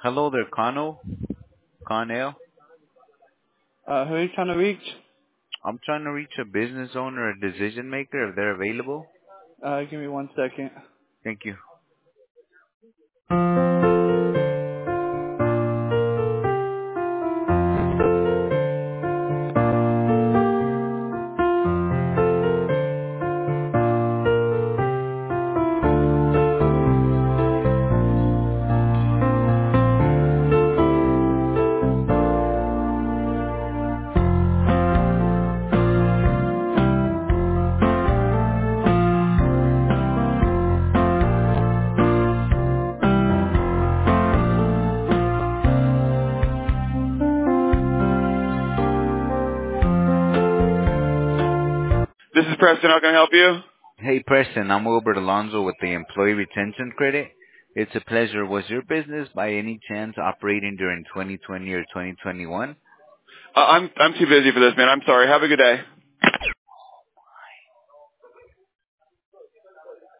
Hello there, Connell. Who are you trying to reach? I'm trying to reach a business owner or decision maker if they're available. Give me 1 second. Thank you. This is Preston. How can I help you? Hey, Preston, I'm Wilbert Alonso with the Employee Retention Credit. It's a pleasure. Was your business by any chance operating during 2020 or 2021? I'm too busy for this, man. I'm sorry. Have a good day.